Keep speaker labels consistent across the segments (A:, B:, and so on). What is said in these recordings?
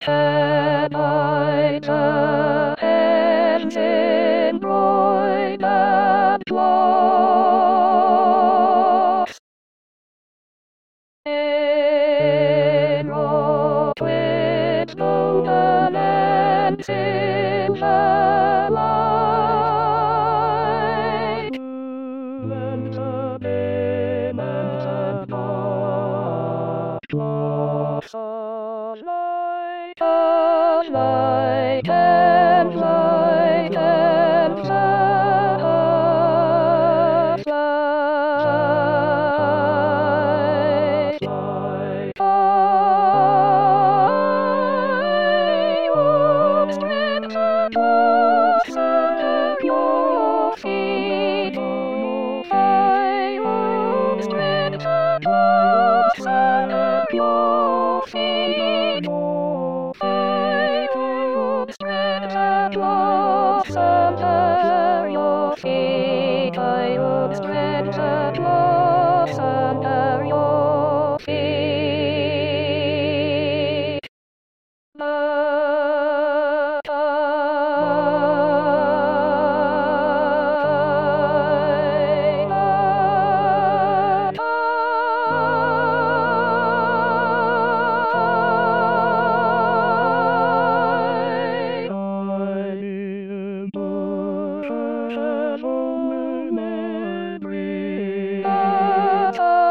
A: Can I the engine broid and blocks? Aero twins golden and silver light. And the payment and blocks are light and light and fly, fly, I won't strength the dwarfs under your feet. I won't strength the dwarfs under your feet. I won't strength the dwarfs under your feet. I won't strength the dwarfs under your feet.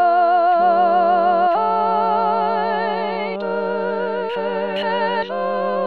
A: Hello.